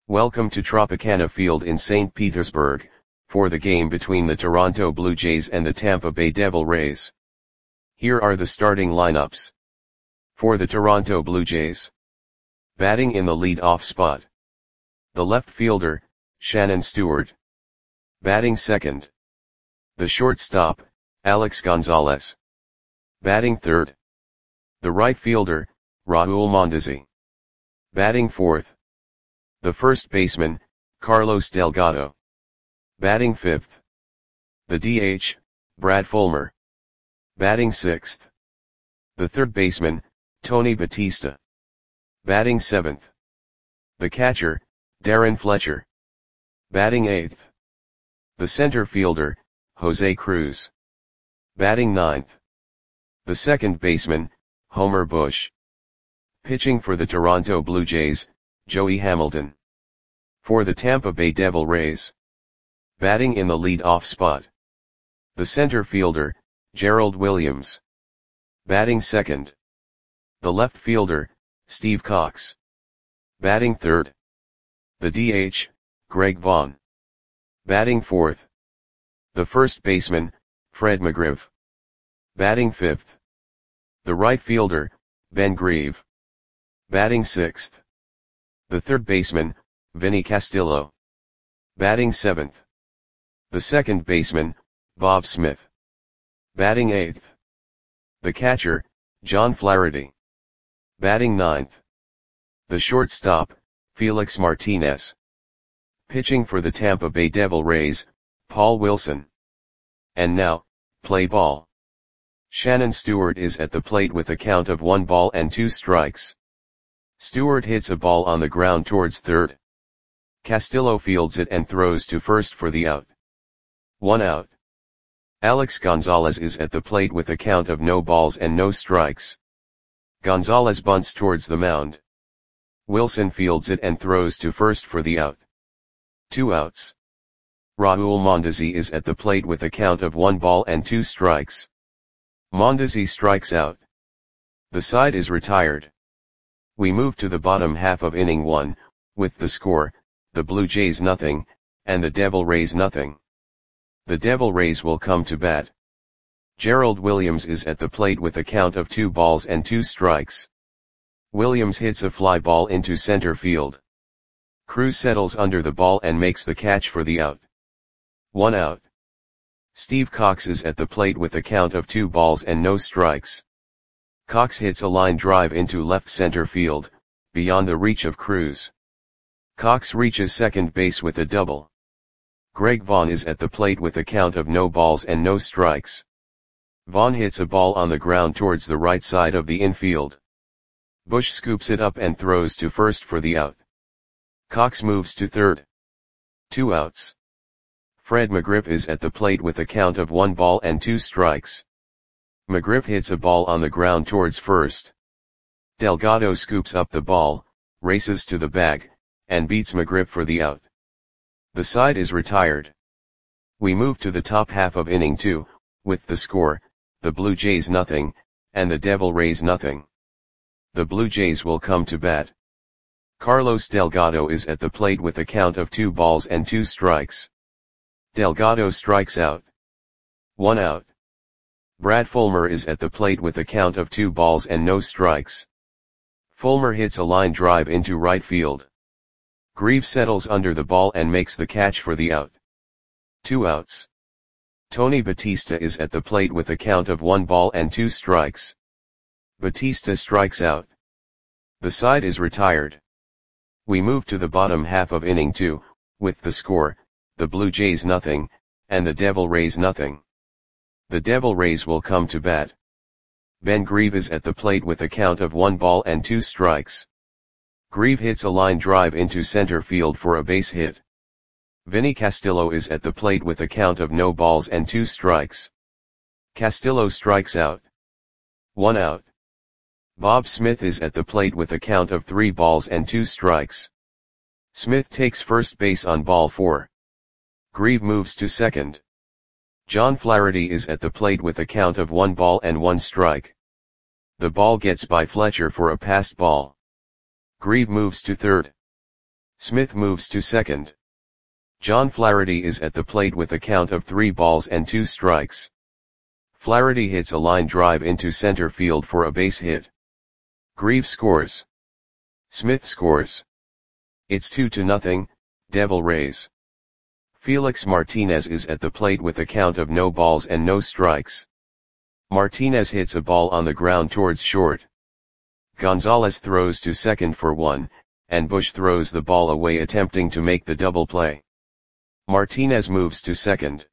Welcome to Tropicana Field in St. Petersburg, for the game between the Toronto Blue Jays and the Tampa Bay Devil Rays. Here are the starting lineups. For the Toronto Blue Jays. Batting in the lead-off spot. The left fielder, Shannon Stewart. Batting second. The shortstop, Alex Gonzalez. Batting third. The right fielder, Raul Mondesi. Batting fourth. The first baseman, Carlos Delgado. Batting fifth. The DH, Brad Fulmer. Batting sixth. The third baseman, Tony Batista. Batting seventh. The catcher, Darren Fletcher. Batting eighth. The center fielder, Jose Cruz. Batting ninth. The second baseman, Homer Bush. Pitching for the Toronto Blue Jays, Joey Hamilton. For the Tampa Bay Devil Rays. Batting in the lead-off spot. The center fielder, Gerald Williams. Batting second. The left fielder, Steve Cox. Batting third. The DH, Greg Vaughn. Batting fourth. The first baseman, Fred McGriff. Batting fifth. The right fielder, Ben Grieve. Batting sixth. The third baseman, Vinny Castillo. Batting seventh. The second baseman, Bob Smith. Batting eighth. The catcher, John Flaherty. Batting ninth. The shortstop, Felix Martinez. Pitching for the Tampa Bay Devil Rays, Paul Wilson. And now, play ball. Shannon Stewart is at the plate with a count of 1 ball and 2 strikes. Stewart hits a ball on the ground towards third. Castillo fields it and throws to first for the out. 1 out. Alex Gonzalez is at the plate with a count of no balls and no strikes. Gonzalez bunts towards the mound. Wilson fields it and throws to first for the out. 2 outs. Raul Mondesi is at the plate with a count of 1 ball and 2 strikes. Mondesi strikes out. The side is retired. We move to the bottom half of inning 1, with the score, the Blue Jays nothing, and the Devil Rays nothing. The Devil Rays will come to bat. Gerald Williams is at the plate with a count of 2 balls and 2 strikes. Williams hits a fly ball into center field. Cruz settles under the ball and makes the catch for the out. 1 out. Steve Cox is at the plate with a count of 2 balls and no strikes. Cox hits a line drive into left center field, beyond the reach of Cruz. Cox reaches second base with a double. Greg Vaughn is at the plate with a count of no balls and no strikes. Vaughn hits a ball on the ground towards the right side of the infield. Bush scoops it up and throws to first for the out. Cox moves to third. 2 outs. Fred McGriff is at the plate with a count of 1 ball and 2 strikes. McGriff hits a ball on the ground towards first. Delgado scoops up the ball, races to the bag, and beats McGriff for the out. The side is retired. We move to the top half of inning 2, with the score, the Blue Jays nothing, and the Devil Rays nothing. The Blue Jays will come to bat. Carlos Delgado is at the plate with a count of 2 balls and 2 strikes. Delgado strikes out. 1 out. Brad Fulmer is at the plate with a count of 2 balls and no strikes. Fulmer hits a line drive into right field. Grieve settles under the ball and makes the catch for the out. 2 outs. Tony Batista is at the plate with a count of 1 ball and 2 strikes. Batista strikes out. The side is retired. We move to the bottom half of inning 2, with the score, the Blue Jays nothing, and the Devil Rays nothing. The Devil Rays will come to bat. Ben Grieve is at the plate with a count of 1 ball and 2 strikes. Grieve hits a line drive into center field for a base hit. Vinny Castillo is at the plate with a count of no balls and 2 strikes. Castillo strikes out. 1 out. Bob Smith is at the plate with a count of 3 balls and 2 strikes. Smith takes first base on ball 4. Grieve moves to second. John Flaherty is at the plate with a count of 1 ball and 1 strike. The ball gets by Fletcher for a passed ball. Grieve moves to third. Smith moves to second. John Flaherty is at the plate with a count of 3 balls and 2 strikes. Flaherty hits a line drive into center field for a base hit. Grieve scores. Smith scores. It's 2-0, Devil Rays. Felix Martinez is at the plate with a count of no balls and no strikes. Martinez hits a ball on the ground towards short. Gonzalez throws to second for 1, and Bush throws the ball away attempting to make the double play. Martinez moves to second.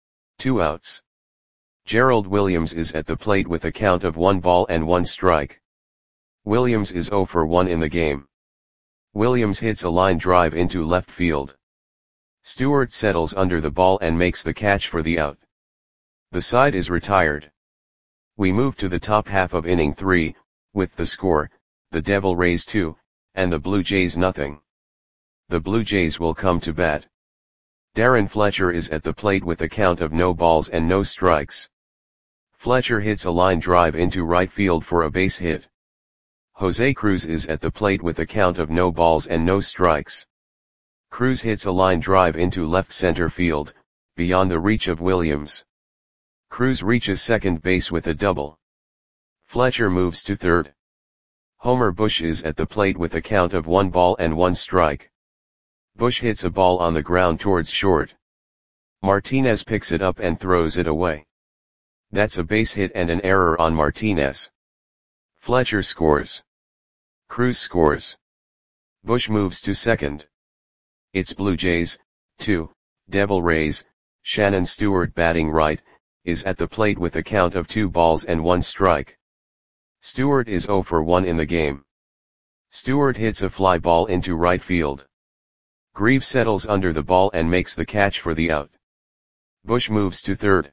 2 outs. Gerald Williams is at the plate with a count of 1 ball and 1 strike. Williams is 0 for 1 in the game. Williams hits a line drive into left field. Stewart settles under the ball and makes the catch for the out. The side is retired. We move to the top half of inning 3, with the score, the Devil Rays 2, and the Blue Jays nothing. The Blue Jays will come to bat. Darren Fletcher is at the plate with a count of no balls and no strikes. Fletcher hits a line drive into right field for a base hit. Jose Cruz is at the plate with a count of no balls and no strikes. Cruz hits a line drive into left center field, beyond the reach of Williams. Cruz reaches second base with a double. Fletcher moves to third. Homer Bush is at the plate with a count of 1 ball and 1 strike. Bush hits a ball on the ground towards short. Martinez picks it up and throws it away. That's a base hit and an error on Martinez. Fletcher scores. Cruz scores. Bush moves to second. It's Blue Jays, 2, Devil Rays. Shannon Stewart batting right, is at the plate with a count of 2 balls and 1 strike. Stewart is 0 for 1 in the game. Stewart hits a fly ball into right field. Grieve settles under the ball and makes the catch for the out. Bush moves to third.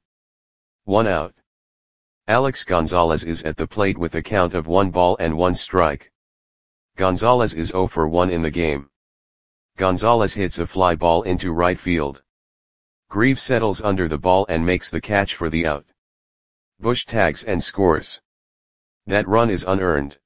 1 out. Alex Gonzalez is at the plate with a count of 1 ball and 1 strike. Gonzalez is 0 for 1 in the game. Gonzalez hits a fly ball into right field. Grieve settles under the ball and makes the catch for the out. Bush tags and scores. That run is unearned.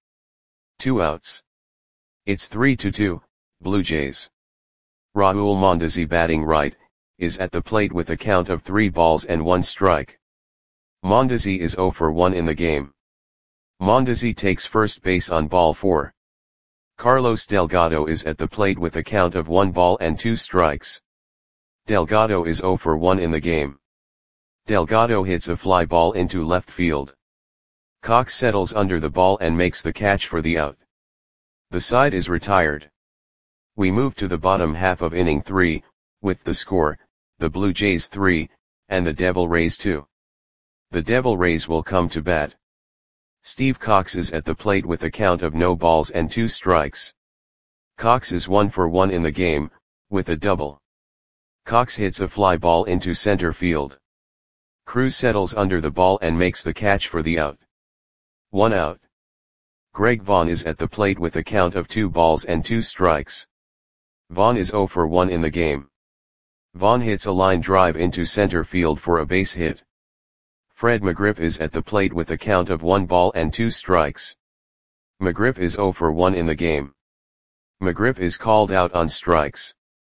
2 outs. It's 3-2, Blue Jays. Raul Mondesi batting right, is at the plate with a count of 3 balls and 1 strike. Mondesi is 0 for 1 in the game. Mondesi takes first base on ball 4. Carlos Delgado is at the plate with a count of 1 ball and 2 strikes. Delgado is 0 for 1 in the game. Delgado hits a fly ball into left field. Cox settles under the ball and makes the catch for the out. The side is retired. We move to the bottom half of inning 3, with the score, the Blue Jays 3, and the Devil Rays 2. The Devil Rays will come to bat. Steve Cox is at the plate with a count of no balls and 2 strikes. Cox is 1 for 1 in the game, with a double. Cox hits a fly ball into center field. Cruz settles under the ball and makes the catch for the out. 1 out. Greg Vaughn is at the plate with a count of 2 balls and 2 strikes. Vaughn is 0 for 1 in the game. Vaughn hits a line drive into center field for a base hit. Fred McGriff is at the plate with a count of 1 ball and 2 strikes. McGriff is 0 for 1 in the game. McGriff is called out on strikes.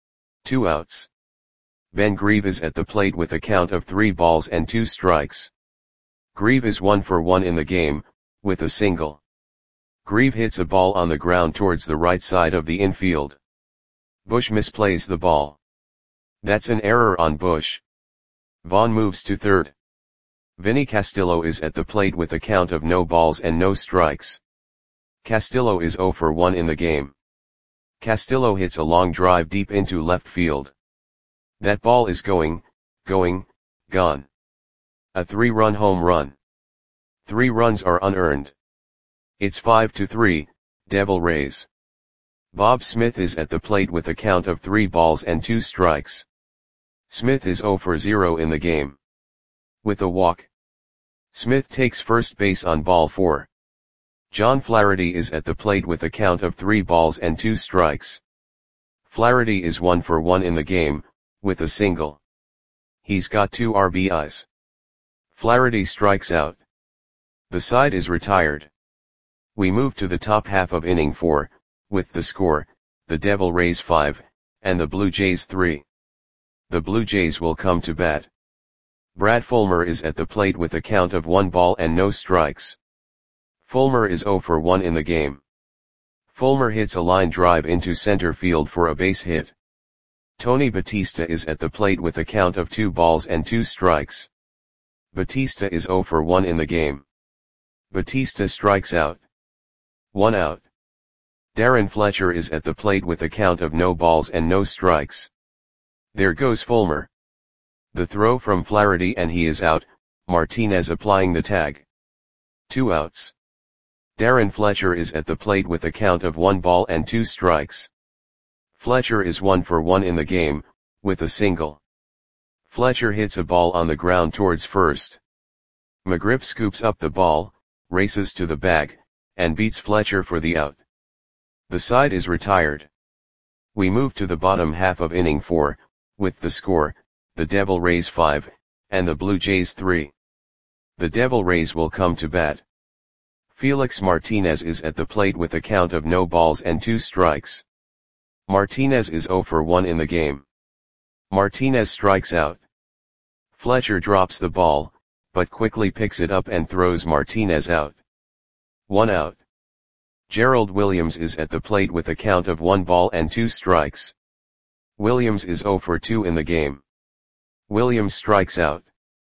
2 outs. Ben Grieve is at the plate with a count of 3 balls and 2 strikes. Grieve is 1 for 1 in the game, with a single. Grieve hits a ball on the ground towards the right side of the infield. Bush misplays the ball. That's an error on Bush. Vaughn moves to third. Vinny Castillo is at the plate with a count of no balls and no strikes. Castillo is 0 for 1 in the game. Castillo hits a long drive deep into left field. That ball is gone. A 3-run home run. 3 runs are unearned. It's 5-3, Devil Rays. Bob Smith is at the plate with a count of 3 balls and 2 strikes. Smith is 0 for 0 in the game. With a walk. Smith takes first base on ball 4. John Flaherty is at the plate with a count of 3 balls and 2 strikes. Flaherty is 1 for 1 in the game, with a single. He's got 2 RBIs. Flaherty strikes out. The side is retired. We move to the top half of inning 4, with the score, the Devil Rays 5, and the Blue Jays 3. The Blue Jays will come to bat. Brad Fulmer is at the plate with a count of 1 ball and no strikes. Fulmer is 0 for 1 in the game. Fulmer hits a line drive into center field for a base hit. Tony Batista is at the plate with a count of 2 balls and 2 strikes. Batista is 0 for 1 in the game. Batista strikes out. 1 out. Darren Fletcher is at the plate with a count of no balls and no strikes. There goes Fulmer. The throw from Flaherty and he is out, Martinez applying the tag. 2 outs. Darren Fletcher is at the plate with a count of 1 ball and 2 strikes. Fletcher is 1 for 1 in the game, with a single. Fletcher hits a ball on the ground towards first. McGriff scoops up the ball, races to the bag, and beats Fletcher for the out. The side is retired. We move to the bottom half of inning 4, with the score, the Devil Rays 5, and the Blue Jays 3. The Devil Rays will come to bat. Felix Martinez is at the plate with a count of no balls and 2 strikes. Martinez is 0 for 1 in the game. Martinez strikes out. Fletcher drops the ball, but quickly picks it up and throws Martinez out. 1 out. Gerald Williams is at the plate with a count of 1 ball and 2 strikes. Williams is 0 for 2 in the game. Williams strikes out.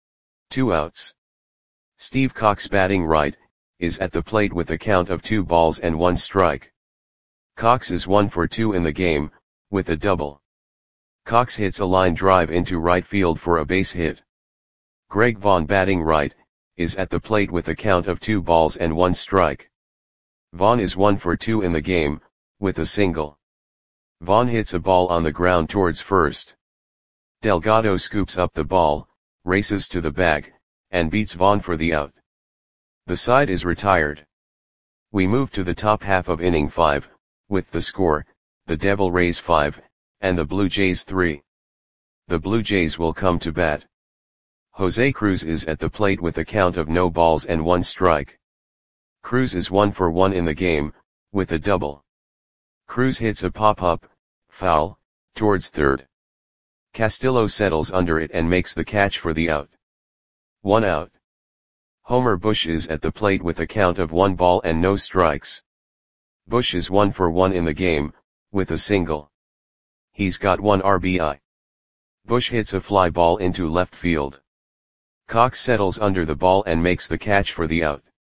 2 outs. Steve Cox, batting right, is at the plate with a count of 2 balls and 1 strike. Cox is 1 for 2 in the game, with a double. Cox hits a line drive into right field for a base hit. Greg Vaughn, batting right, is at the plate with a count of 2 balls and 1 strike. Vaughn is 1 for 2 in the game, with a single. Vaughn hits a ball on the ground towards first. Delgado scoops up the ball, races to the bag, and beats Vaughn for the out. The side is retired. We move to the top half of inning 5, with the score, the Devil Rays 5, and the Blue Jays 3. The Blue Jays will come to bat. Jose Cruz is at the plate with a count of no balls and 1 strike. Cruz is 1 for 1 in the game, with a double. Cruz hits a pop-up, foul, towards third. Castillo settles under it and makes the catch for the out. 1 out. Homer Bush is at the plate with a count of 1 ball and no strikes. Bush is 1 for 1 in the game, with a single. He's got 1 RBI. Bush hits a fly ball into left field. Cox settles under the ball and makes the catch for the out.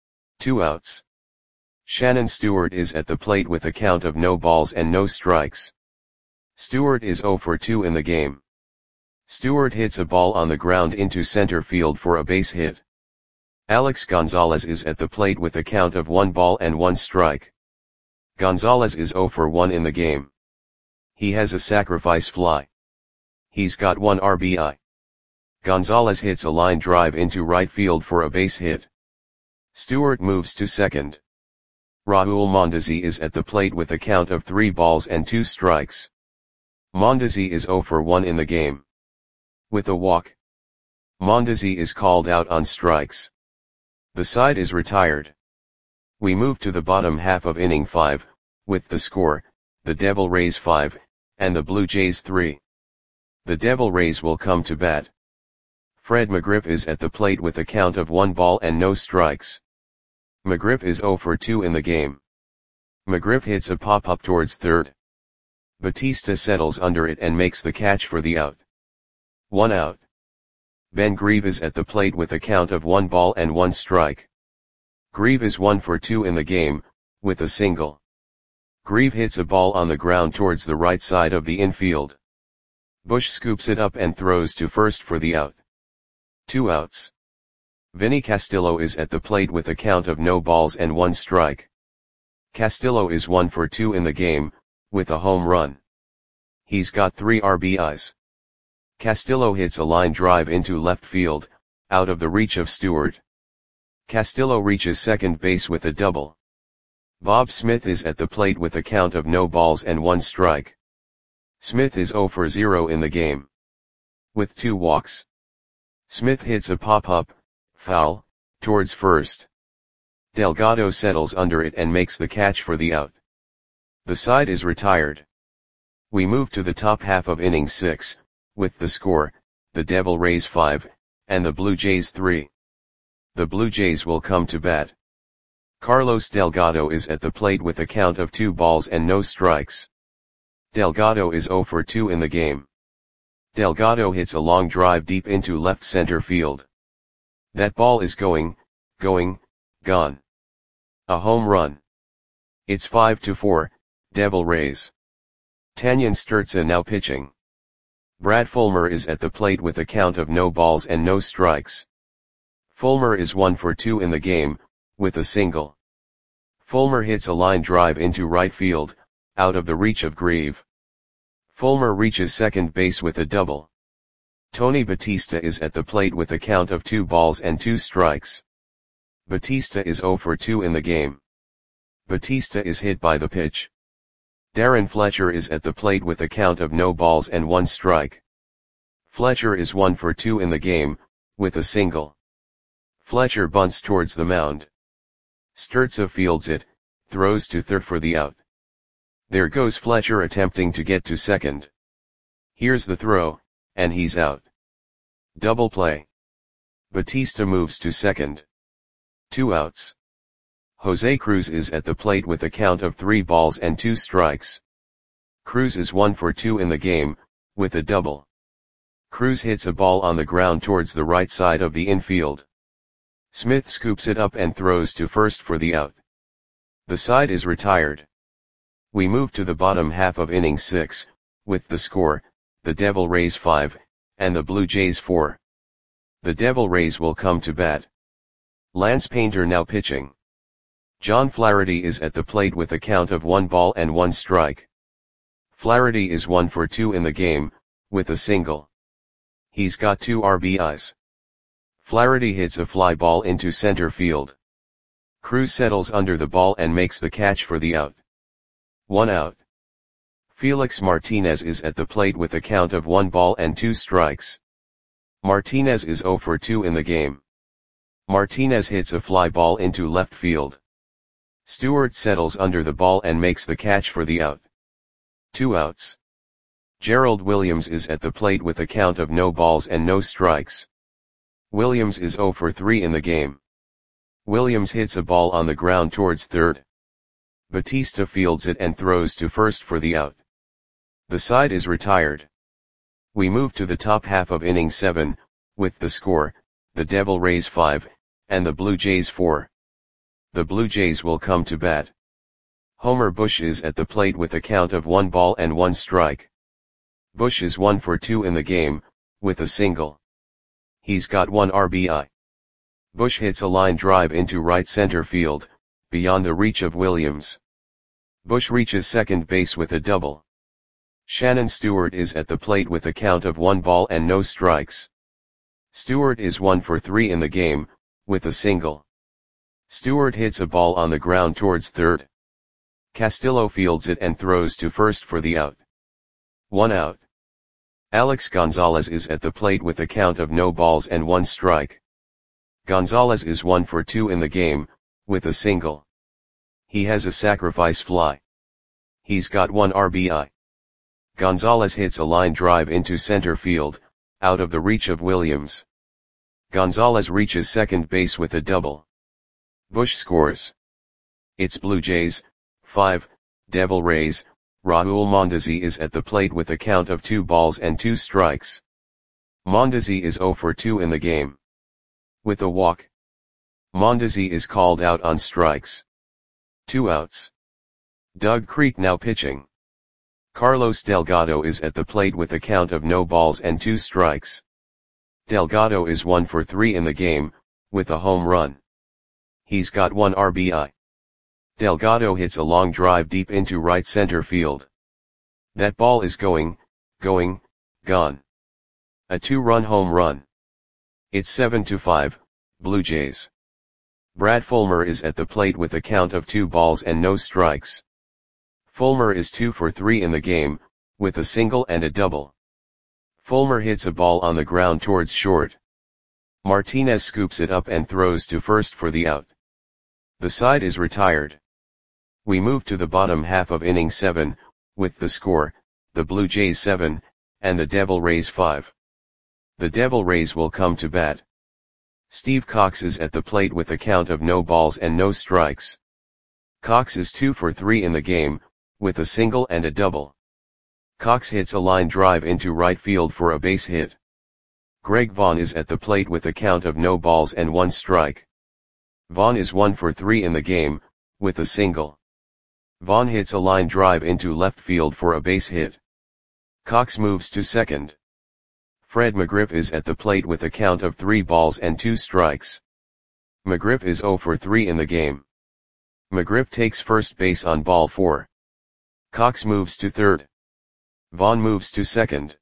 2 outs. Shannon Stewart is at the plate with a count of no balls and no strikes. Stewart is 0 for 2 in the game. Stewart hits a ball on the ground into center field for a base hit. Alex Gonzalez is at the plate with a count of 1 ball and 1 strike. Gonzalez is 0 for 1 in the game. He has a sacrifice fly. He's got 1 RBI. Gonzalez hits a line drive into right field for a base hit. Stewart moves to second. Raul Mondesi is at the plate with a count of 3 balls and 2 strikes. Mondesi is 0 for 1 in the game. With a walk. Mondesi is called out on strikes. The side is retired. We move to the bottom half of inning 5, with the score, the Devil Rays 5, and the Blue Jays 3. The Devil Rays will come to bat. Fred McGriff is at the plate with a count of 1 ball and no strikes. McGriff is 0 for 2 in the game. McGriff hits a pop-up towards third. Batista settles under it and makes the catch for the out. 1 out. Ben Grieve is at the plate with a count of 1 ball and 1 strike. Grieve is 1 for 2 in the game, with a single. Grieve hits a ball on the ground towards the right side of the infield. Bush scoops it up and throws to first for the out. 2 outs. Vinny Castillo is at the plate with a count of no balls and 1 strike. Castillo is 1 for 2 in the game, with a home run. He's got 3 RBIs. Castillo hits a line drive into left field, out of the reach of Stewart. Castillo reaches second base with a double. Bob Smith is at the plate with a count of no balls and 1 strike. Smith is 0 for 0 in the game. With 2 walks. Smith hits a pop-up, foul, towards first. Delgado settles under it and makes the catch for the out. The side is retired. We move to the top half of inning 6, with the score, the Devil Rays 5, and the Blue Jays 3. The Blue Jays will come to bat. Carlos Delgado is at the plate with a count of 2 balls and no strikes. Delgado is 0 for 2 in the game. Delgado hits a long drive deep into left center field. That ball is going, gone. A home run. It's 5-4, Devil Rays. Tanyan Sturtze now pitching. Brad Fulmer is at the plate with a count of no balls and no strikes. Fulmer is 1 for 2 in the game, with a single. Fulmer hits a line drive into right field, out of the reach of Grieve. Fulmer reaches second base with a double. Tony Batista is at the plate with a count of 2 balls and 2 strikes. Batista is 0 for 2 in the game. Batista is hit by the pitch. Darren Fletcher is at the plate with a count of no balls and 1 strike. Fletcher is 1 for 2 in the game, with a single. Fletcher bunts towards the mound. Sturtze fields it, throws to third for the out. There goes Fletcher attempting to get to second. Here's the throw, and he's out. Double play. Batista moves to second. 2 outs. Jose Cruz is at the plate with a count of 3 balls and 2 strikes. Cruz is 1 for 2 in the game, with a double. Cruz hits a ball on the ground towards the right side of the infield. Smith scoops it up and throws to first for the out. The side is retired. We move to the bottom half of inning 6, with the score, the Devil Rays 5, and the Blue Jays 4. The Devil Rays will come to bat. Lance Painter now pitching. John Flaherty is at the plate with a count of 1 ball and 1 strike. Flaherty is 1 for 2 in the game, with a single. He's got 2 RBIs. Flaherty hits a fly ball into center field. Cruz settles under the ball and makes the catch for the out. 1 out. Felix Martinez is at the plate with a count of 1 ball and 2 strikes. Martinez is 0 for 2 in the game. Martinez hits a fly ball into left field. Stewart settles under the ball and makes the catch for the out. 2 outs. Gerald Williams is at the plate with a count of no balls and no strikes. Williams is 0 for 3 in the game. Williams hits a ball on the ground towards third. Batista fields it and throws to first for the out. The side is retired. We move to the top half of inning 7, with the score, the Devil Rays 5, and the Blue Jays 4. The Blue Jays will come to bat. Homer Bush is at the plate with a count of 1 ball and 1 strike. Bush is 1 for 2 in the game, with a single. He's got 1 RBI. Bush hits a line drive into right center field, beyond the reach of Williams. Bush reaches second base with a double. Shannon Stewart is at the plate with a count of 1 ball and no strikes. Stewart is 1 for 3 in the game, with a single. Stewart hits a ball on the ground towards third. Castillo fields it and throws to first for the out. 1 out. Alex Gonzalez is at the plate with a count of no balls and 1 strike. Gonzalez is 1 for 2 in the game, with a single. He has a sacrifice fly. He's got 1 RBI. Gonzalez hits a line drive into center field, out of the reach of Williams. Gonzalez reaches second base with a double. Bush scores. It's Blue Jays 5, Devil Rays. Raul Mondesi is at the plate with a count of 2 balls and 2 strikes. Mondesi is 0 for 2 in the game. With a walk. Mondesi is called out on strikes. 2 outs. Doug Creek now pitching. Carlos Delgado is at the plate with a count of no balls and 2 strikes. Delgado is 1 for 3 in the game, with a home run. He's got 1 RBI. Delgado hits a long drive deep into right center field. That ball is going, gone. A 2-run home run. It's 7-5, Blue Jays. Brad Fulmer is at the plate with a count of 2 balls and no strikes. Fulmer is 2 for 3 in the game, with a single and a double. Fulmer hits a ball on the ground towards short. Martinez scoops it up and throws to first for the out. The side is retired. We move to the bottom half of inning 7, with the score, the Blue Jays 7, and the Devil Rays 5. The Devil Rays will come to bat. Steve Cox is at the plate with a count of no balls and no strikes. Cox is 2 for 3 in the game, with a single and a double. Cox hits a line drive into right field for a base hit. Greg Vaughn is at the plate with a count of no balls and 1 strike. Vaughn is 1 for 3 in the game, with a single. Vaughn hits a line drive into left field for a base hit. Cox moves to second. Fred McGriff is at the plate with a count of 3 balls and 2 strikes. McGriff is 0 for 3 in the game. McGriff takes first base on ball 4. Cox moves to third. Vaughn moves to second.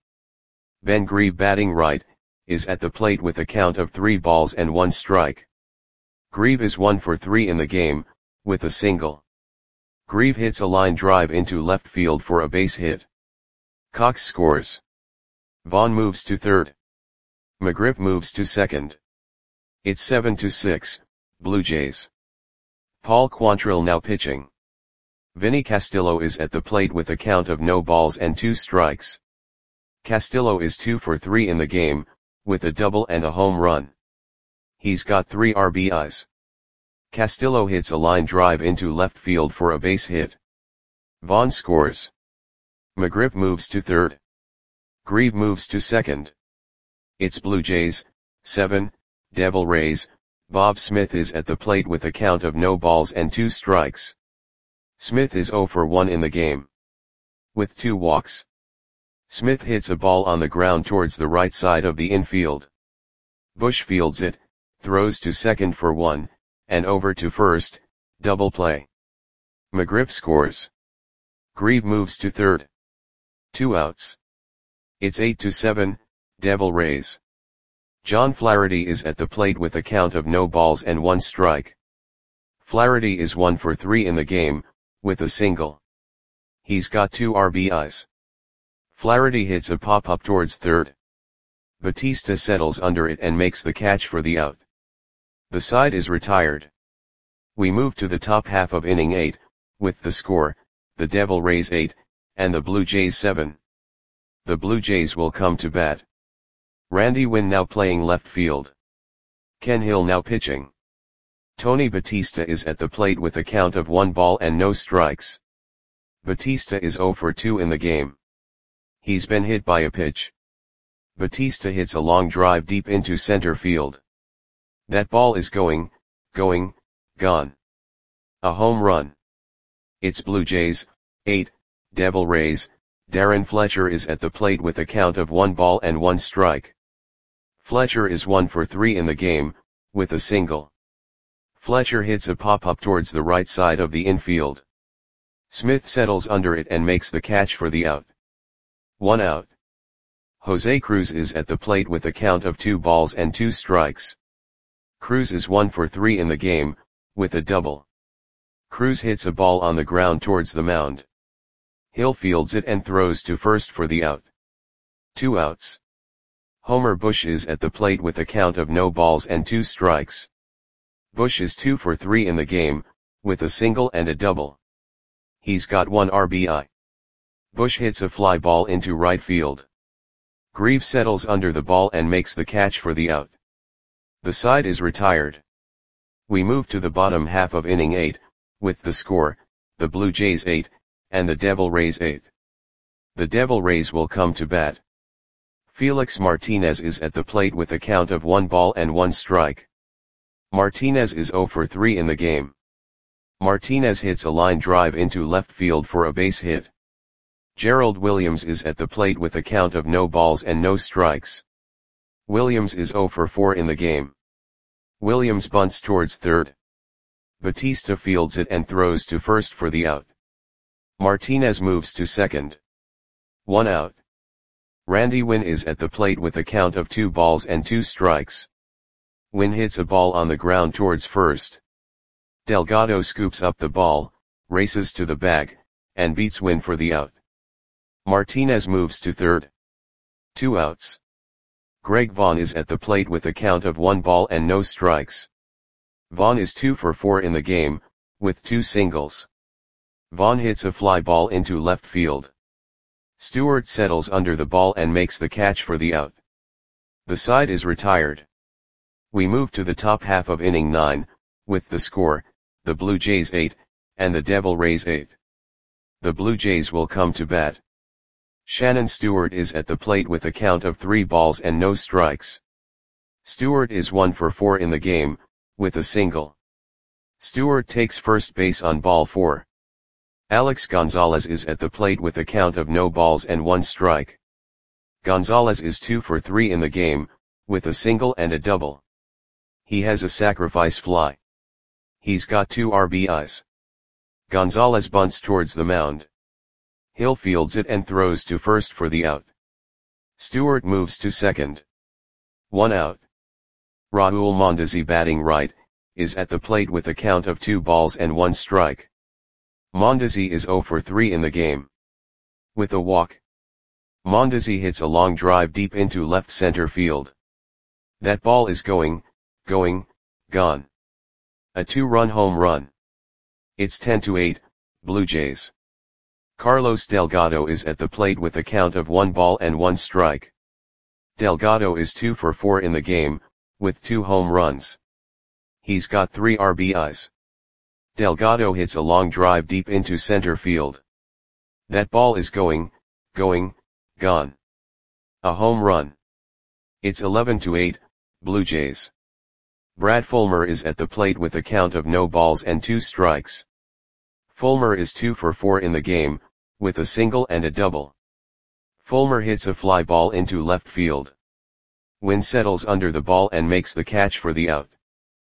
Ben Grieve, batting right, is at the plate with a count of 3 balls and 1 strike. Grieve is 1 for 3 in the game, with a single. Grieve hits a line drive into left field for a base hit. Cox scores. Vaughn moves to third. McGriff moves to second. It's 7-6, Blue Jays. Paul Quantrill now pitching. Vinny Castillo is at the plate with a count of no balls and 2 strikes. Castillo is 2 for 3 in the game, with a double and a home run. He's got 3 RBIs. Castillo hits a line drive into left field for a base hit. Vaughn scores. McGriff moves to third. Grieve moves to second. It's Blue Jays, 7, Devil Rays. Bob Smith is at the plate with a count of no balls and 2 strikes. Smith is 0 for 1 in the game, with 2 walks. Smith hits a ball on the ground towards the right side of the infield. Bush fields it, throws to second for 1, and over to first, double play. McGriff scores. Grieve moves to third. 2 outs. It's 8-7, Devil Rays. John Flaherty is at the plate with a count of no balls and 1 strike. Flaherty is 1 for 3 in the game, with a single. He's got 2 RBIs. Flaherty hits a pop-up towards third. Batista settles under it and makes the catch for the out. The side is retired. We move to the top half of inning 8, with the score, the Devil Rays 8, and the Blue Jays 7. The Blue Jays will come to bat. Randy Winn now playing left field. Ken Hill now pitching. Tony Batista is at the plate with a count of 1 ball and no strikes. Batista is 0 for 2 in the game. He's been hit by a pitch. Batista hits a long drive deep into center field. That ball is gone. A home run. It's Blue Jays, 8, Devil Rays. Darren Fletcher is at the plate with a count of 1 ball and 1 strike. Fletcher is 1 for 3 in the game, with a single. Fletcher hits a pop-up towards the right side of the infield. Smith settles under it and makes the catch for the out. 1 out. Jose Cruz is at the plate with a count of 2 balls and 2 strikes. Cruz is 1 for 3 in the game, with a double. Cruz hits a ball on the ground towards the mound. Hill fields it and throws to first for the out. 2 outs. Homer Bush is at the plate with a count of no balls and 2 strikes. Bush is 2 for 3 in the game, with a single and a double. He's got 1 RBI. Bush hits a fly ball into right field. Grieve settles under the ball and makes the catch for the out. The side is retired. We move to the bottom half of inning 8, with the score, the Blue Jays 8, and the Devil Rays 8. The Devil Rays will come to bat. Felix Martinez is at the plate with a count of 1 ball and 1 strike. Martinez is 0 for 3 in the game. Martinez hits a line drive into left field for a base hit. Gerald Williams is at the plate with a count of no balls and no strikes. Williams is 0 for 4 in the game. Williams bunts towards third. Batista fields it and throws to first for the out. Martinez moves to second. 1 out. Randy Winn is at the plate with a count of 2 balls and 2 strikes. Winn hits a ball on the ground towards first. Delgado scoops up the ball, races to the bag, and beats Winn for the out. Martinez moves to third. 2 outs. Greg Vaughn is at the plate with a count of 1 ball and no strikes. Vaughn is 2 for 4 in the game, with 2 singles. Vaughn hits a fly ball into left field. Stewart settles under the ball and makes the catch for the out. The side is retired. We move to the top half of inning 9, with the score, the Blue Jays 8, and the Devil Rays 8. The Blue Jays will come to bat. Shannon Stewart is at the plate with a count of 3 balls and no strikes. Stewart is 1 for 4 in the game, with a single. Stewart takes first base on ball 4. Alex Gonzalez is at the plate with a count of no balls and 1 strike. Gonzalez is 2 for 3 in the game, with a single and a double. He has a sacrifice fly. He's got 2 RBIs. Gonzalez bunts towards the mound. Hill fields it and throws to first for the out. Stewart moves to second. 1 out. Raul Mondesi, batting right, is at the plate with a count of 2 balls and 1 strike. Mondesi is 0 for 3 in the game. With a walk. Mondesi hits a long drive deep into left center field. That ball is gone. A 2-run home run. It's 10-8, Blue Jays. Carlos Delgado is at the plate with a count of 1 ball and 1 strike. Delgado is 2 for 4 in the game, with 2 home runs. He's got 3 RBIs. Delgado hits a long drive deep into center field. That ball is gone. A home run. It's 11-8, Blue Jays. Brad Fulmer is at the plate with a count of no balls and 2 strikes. Fulmer is 2 for 4 in the game, with a single and a double. Fulmer hits a fly ball into left field. Wynn settles under the ball and makes the catch for the out.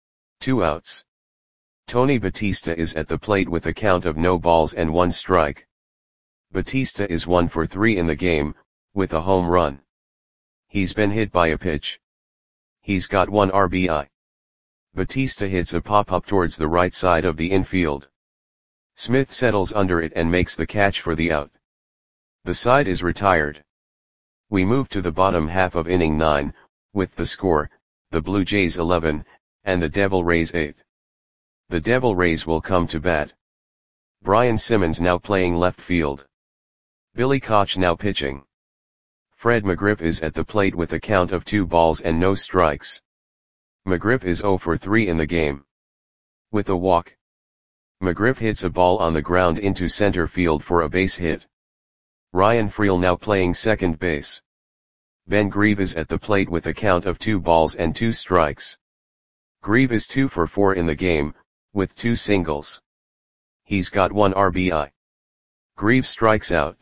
2 outs. Tony Batista is at the plate with a count of no balls and 1 strike. Batista is 1 for 3 in the game, with a home run. He's been hit by a pitch. He's got 1 RBI. Batista hits a pop-up towards the right side of the infield. Smith settles under it and makes the catch for the out. The side is retired. We move to the bottom half of inning 9, with the score, the Blue Jays 11, and the Devil Rays 8. The Devil Rays will come to bat. Brian Simmons now playing left field. Billy Koch now pitching. Fred McGriff is at the plate with a count of 2 balls and no strikes. McGriff is 0 for 3 in the game. With a walk. McGriff hits a ball on the ground into center field for a base hit. Ryan Freel now playing second base. Ben Grieve is at the plate with a count of 2 balls and 2 strikes. Grieve is 2 for 4 in the game, with 2 singles. He's got 1 RBI. Grieve strikes out.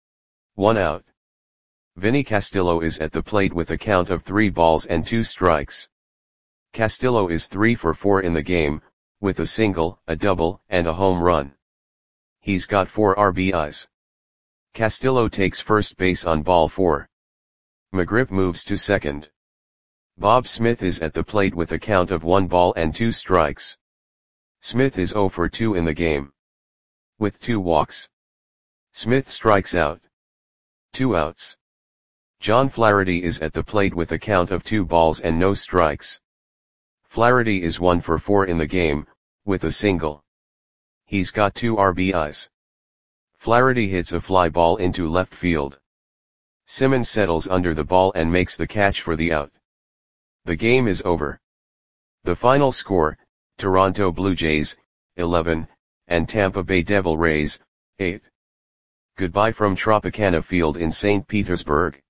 1 out. Vinny Castillo is at the plate with a count of 3 balls and 2 strikes. Castillo is 3 for 4 in the game, with a single, a double, and a home run. He's got 4 RBIs. Castillo takes first base on ball 4. McGriff moves to second. Bob Smith is at the plate with a count of 1 ball and 2 strikes. Smith is 0 for 2 in the game. With 2 walks. Smith strikes out. 2 outs. John Flaherty is at the plate with a count of 2 balls and no strikes. Flaherty is 1 for 4 in the game, with a single. He's got 2 RBIs. Flaherty hits a fly ball into left field. Simmons settles under the ball and makes the catch for the out. The game is over. The final score, Toronto Blue Jays, 11, and Tampa Bay Devil Rays, 8. Goodbye from Tropicana Field in St. Petersburg.